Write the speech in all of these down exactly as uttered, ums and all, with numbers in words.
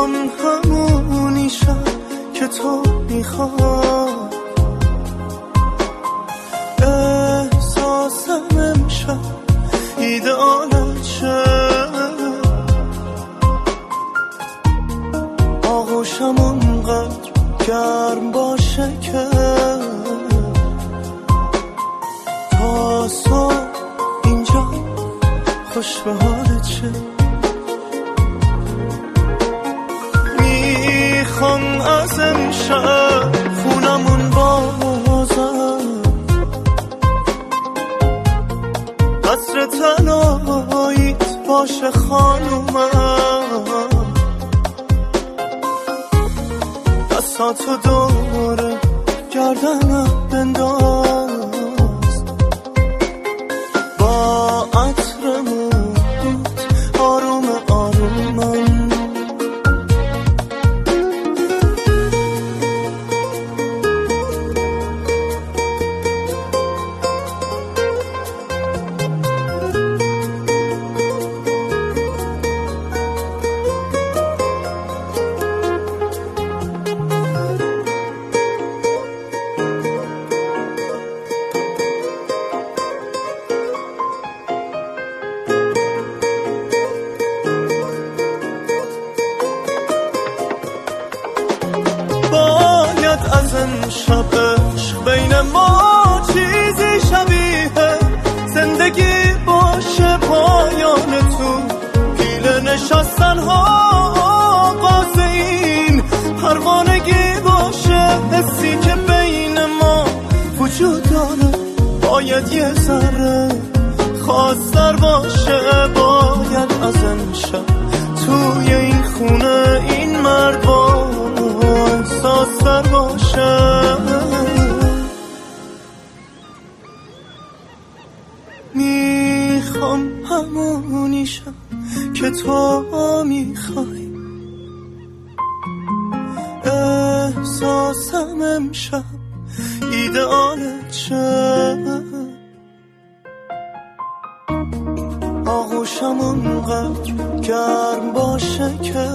میخوام همونی شم که تو میخوای. احساسم امشب ایدئالت شه، آغوشم اونقدر گرم باشه که تا صبح اینجا خوش به حالت شه. میخوام از امشب خونمون بازم، قصر تنهاییت باشه خانومم، دستاتو دوره گردنم بنداز، با عطر موت آروم آرومم. باید از امشب عشق بین ما چیزی شبیه زندگی باشه، پایان تو پیله نشستن ها آغاز این پروانگی باشه، حسی که بین ما وجود داره باید یه ذره خواستر باشه. باید از امشب توی این خونه این مرد با احساستر باشه. میخوام همونی شم که تو میخوای. احساسم امشب ایدئالت شه، آغوشم اونقدر گرم باشه که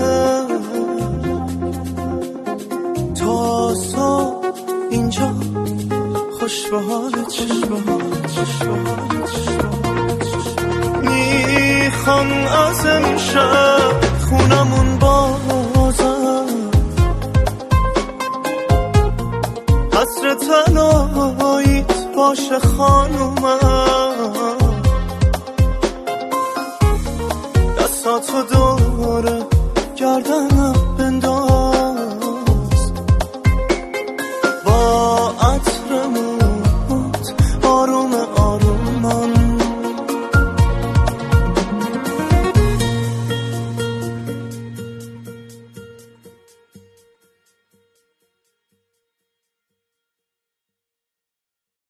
تا صبح اینجا خوش به حالت شه. میخوام از امشب خونمون بازم، قصر تنهاییت باشه خانومم، دستاتو دوره گردنم